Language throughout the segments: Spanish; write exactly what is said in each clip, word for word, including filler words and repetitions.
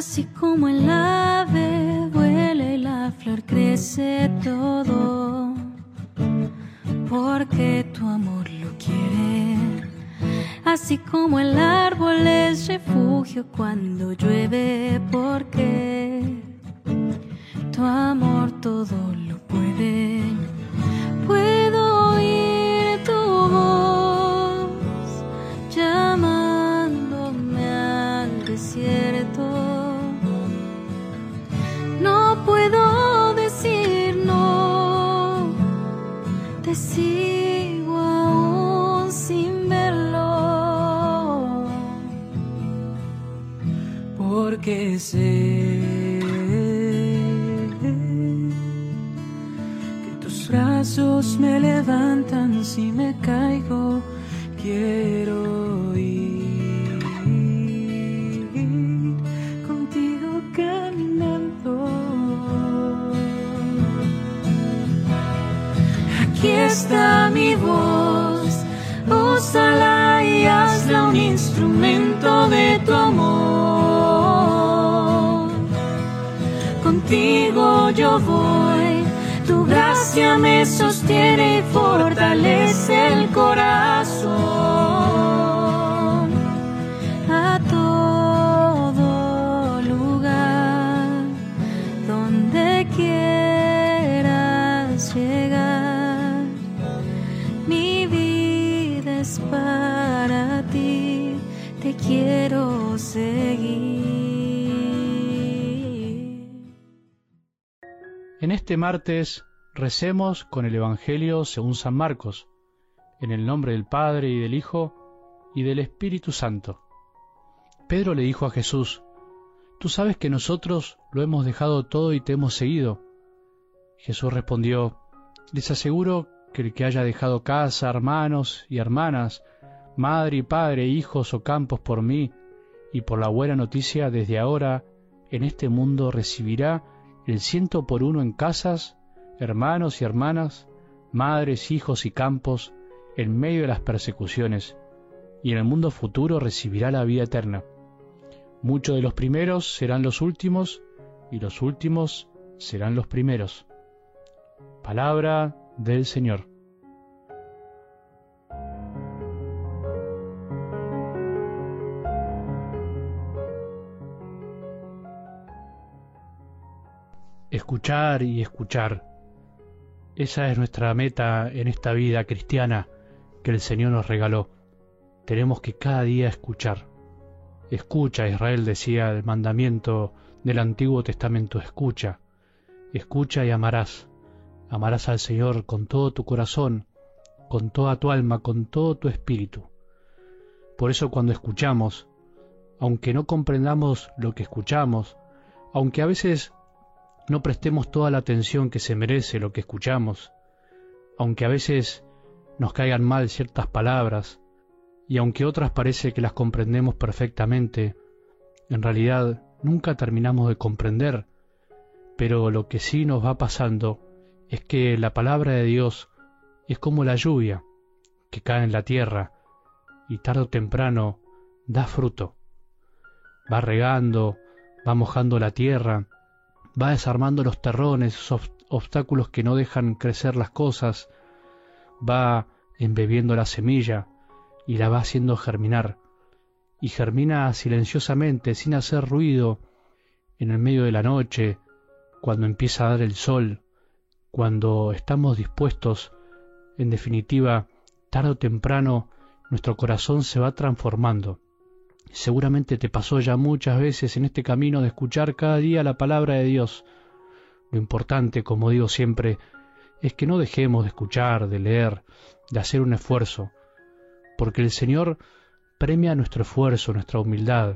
Así como el ave vuela y la flor crece todo, porque tu amor lo quiere. Así como el árbol es refugio cuando llueve, porque tu amor todo lo puede. Puedo oír tu voz llamándome al desierto. No puedo decir no, te sigo aún sin verlo, porque sé que tus brazos me levantan si me caigo. Quiero ir contigo caminando. Aquí está mi voz, úsala y hazla un instrumento de tu amor. Contigo yo voy, tu gracia me sostiene y fortalece el corazón. A todo lugar donde quieras llegar, mi vida es para ti, te quiero seguir. En este martes recemos con el Evangelio según San Marcos, en el nombre del Padre y del Hijo y del Espíritu Santo. Pedro le dijo a Jesús: tú sabes que nosotros lo hemos dejado todo y te hemos seguido. Jesús respondió: les aseguro que el que haya dejado casa, hermanos y hermanas, madre y padre, hijos o campos por mí y por la buena noticia, desde ahora en este mundo recibirá el ciento por uno en casas, hermanos y hermanas, madres, hijos y campos, en medio de las persecuciones, y en el mundo futuro recibirá la vida eterna. Muchos de los primeros serán los últimos, y los últimos serán los primeros. Palabra del Señor. Escuchar y escuchar. Esa es nuestra meta en esta vida cristiana que el Señor nos regaló. Tenemos que cada día escuchar. Escucha, Israel, decía el mandamiento del Antiguo Testamento, escucha. Escucha y amarás. Amarás al Señor con todo tu corazón, con toda tu alma, con todo tu espíritu. Por eso cuando escuchamos, aunque no comprendamos lo que escuchamos, aunque a veces no prestemos toda la atención que se merece lo que escuchamos, aunque a veces nos caigan mal ciertas palabras, y aunque otras parece que las comprendemos perfectamente, en realidad nunca terminamos de comprender, pero lo que sí nos va pasando es que la palabra de Dios es como la lluvia que cae en la tierra y tarde o temprano da fruto. Va regando, va mojando la tierra, va desarmando los terrones, esos obstáculos que no dejan crecer las cosas, va embebiendo la semilla y la va haciendo germinar, y germina silenciosamente, sin hacer ruido, en el medio de la noche, cuando empieza a dar el sol, cuando estamos dispuestos. En definitiva, tarde o temprano, nuestro corazón se va transformando. Seguramente te pasó ya muchas veces en este camino de escuchar cada día la palabra de Dios. Lo importante, como digo siempre, es que no dejemos de escuchar, de leer, de hacer un esfuerzo, porque el Señor premia nuestro esfuerzo, nuestra humildad,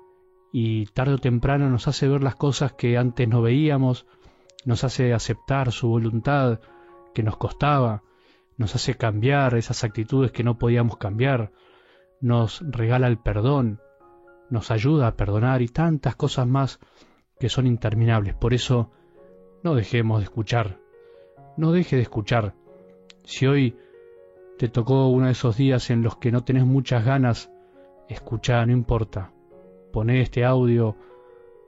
y tarde o temprano nos hace ver las cosas que antes no veíamos, nos hace aceptar su voluntad que nos costaba, nos hace cambiar esas actitudes que no podíamos cambiar, nos regala el perdón, nos ayuda a perdonar y tantas cosas más que son interminables. Por eso, no dejemos de escuchar, no deje de escuchar. Si hoy te tocó uno de esos días en los que no tenés muchas ganas, escuchá, no importa. Poné este audio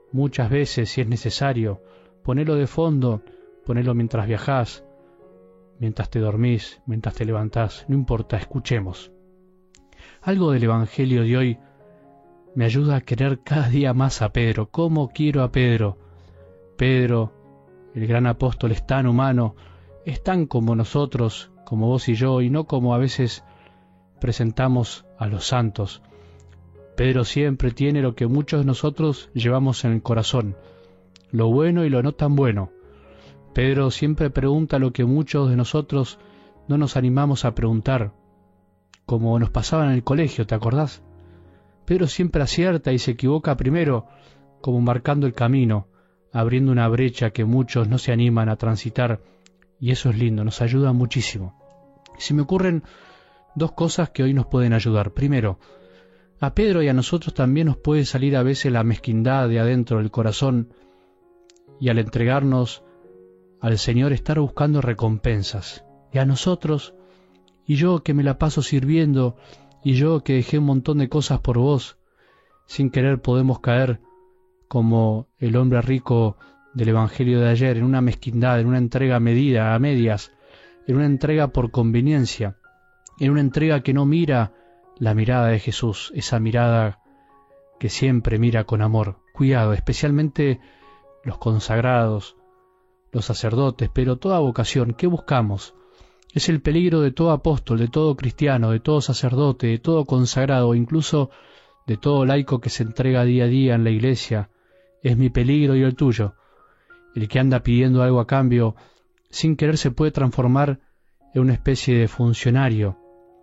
muchas veces, si es necesario, ponelo de fondo, ponelo mientras viajás, mientras te dormís, mientras te levantás, no importa, escuchemos. Algo del Evangelio de hoy me ayuda a querer cada día más a Pedro. ¿Cómo quiero a Pedro? Pedro, el gran apóstol, es tan humano, es tan como nosotros, como vos y yo, y no como a veces presentamos a los santos. Pedro siempre tiene lo que muchos de nosotros llevamos en el corazón, lo bueno y lo no tan bueno. Pedro siempre pregunta lo que muchos de nosotros no nos animamos a preguntar, como nos pasaba en el colegio, ¿te acordás? Pedro siempre acierta y se equivoca primero, como marcando el camino, abriendo una brecha que muchos no se animan a transitar, y eso es lindo, nos ayuda muchísimo. Se me ocurren dos cosas que hoy nos pueden ayudar. Primero, a Pedro y a nosotros también nos puede salir a veces la mezquindad de adentro del corazón, y al entregarnos al Señor estar buscando recompensas. Y a nosotros, y yo que me la paso sirviendo, y yo que dejé un montón de cosas por vos, sin querer podemos caer como el hombre rico del Evangelio de ayer, en una mezquindad, en una entrega medida, a medias, en una entrega por conveniencia, en una entrega que no mira la mirada de Jesús, esa mirada que siempre mira con amor. Cuidado, especialmente los consagrados, los sacerdotes, pero toda vocación, ¿qué buscamos? Es el peligro de todo apóstol, de todo cristiano, de todo sacerdote, de todo consagrado, incluso de todo laico que se entrega día a día en la iglesia. Es mi peligro y el tuyo. El que anda pidiendo algo a cambio, sin querer se puede transformar en una especie de funcionario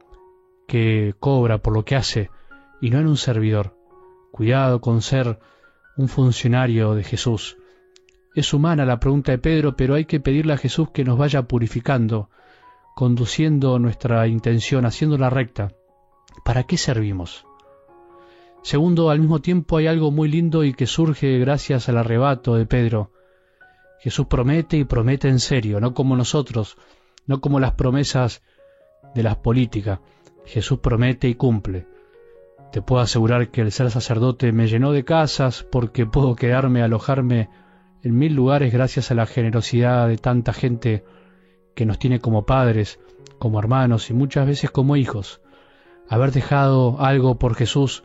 que cobra por lo que hace y no en un servidor. Cuidado con ser un funcionario de Jesús. Es humana la pregunta de Pedro, pero hay que pedirle a Jesús que nos vaya purificando, conduciendo nuestra intención, haciéndola recta. ¿Para qué servimos? Segundo, al mismo tiempo hay algo muy lindo y que surge gracias al arrebato de Pedro. Jesús promete y promete en serio, no como nosotros, no como las promesas de las políticas. Jesús promete y cumple. Te puedo asegurar que el ser sacerdote me llenó de casas porque puedo quedarme, alojarme en mil lugares gracias a la generosidad de tanta gente que nos tiene como padres, como hermanos y muchas veces como hijos. Haber dejado algo por Jesús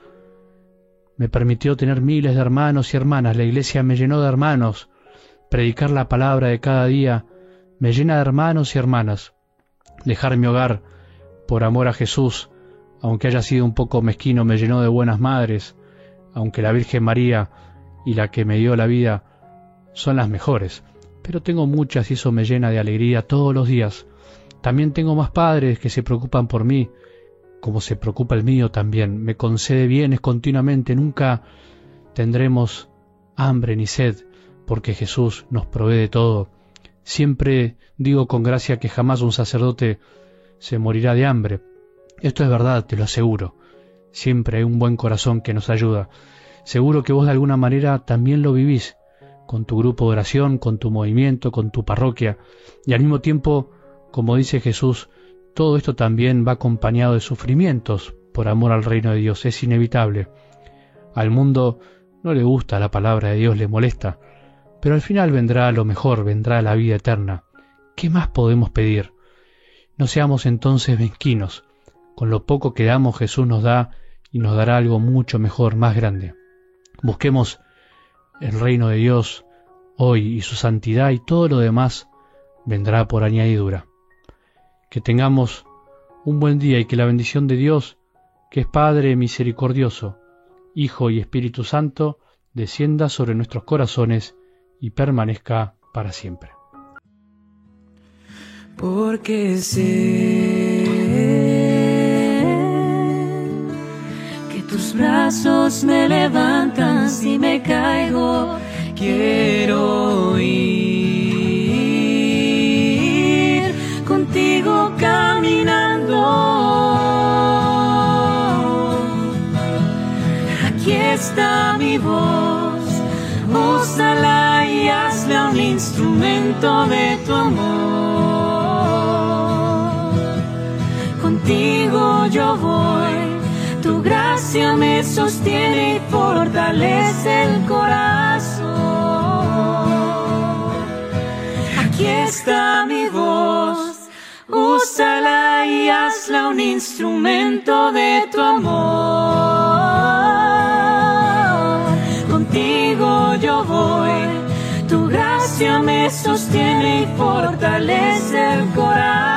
me permitió tener miles de hermanos y hermanas. La iglesia me llenó de hermanos. Predicar la palabra de cada día me llena de hermanos y hermanas. Dejar mi hogar por amor a Jesús, aunque haya sido un poco mezquino, me llenó de buenas madres, aunque la Virgen María y la que me dio la vida son las mejores. Pero tengo muchas y eso me llena de alegría todos los días. También tengo más padres que se preocupan por mí, como se preocupa el mío también. Me concede bienes continuamente, nunca tendremos hambre ni sed, porque Jesús nos provee de todo. Siempre digo con gracia que jamás un sacerdote se morirá de hambre. Esto es verdad, te lo aseguro. Siempre hay un buen corazón que nos ayuda. Seguro que vos de alguna manera también lo vivís, con tu grupo de oración, con tu movimiento, con tu parroquia, y al mismo tiempo, como dice Jesús, todo esto también va acompañado de sufrimientos por amor al reino de Dios. Es inevitable. Al mundo no le gusta la palabra de Dios, le molesta, pero al final vendrá lo mejor, vendrá la vida eterna. ¿Qué más podemos pedir? No seamos entonces mezquinos. Con lo poco que damos, Jesús nos da y nos dará algo mucho mejor, más grande. Busquemos el reino de Dios hoy y su santidad, y todo lo demás vendrá por añadidura. Que tengamos un buen día y que la bendición de Dios, que es Padre misericordioso, Hijo y Espíritu Santo, descienda sobre nuestros corazones y permanezca para siempre. Porque sé que tus brazos me levantan si me caigo. Quiero ir contigo caminando. Aquí está mi voz, úsala y hazla un instrumento de tu amor. Contigo yo voy, tu gracia me sostiene y fortalece el corazón. Aquí está mi voz, úsala y hazla un instrumento de tu amor. Contigo yo voy, tu gracia me sostiene y fortalece el corazón.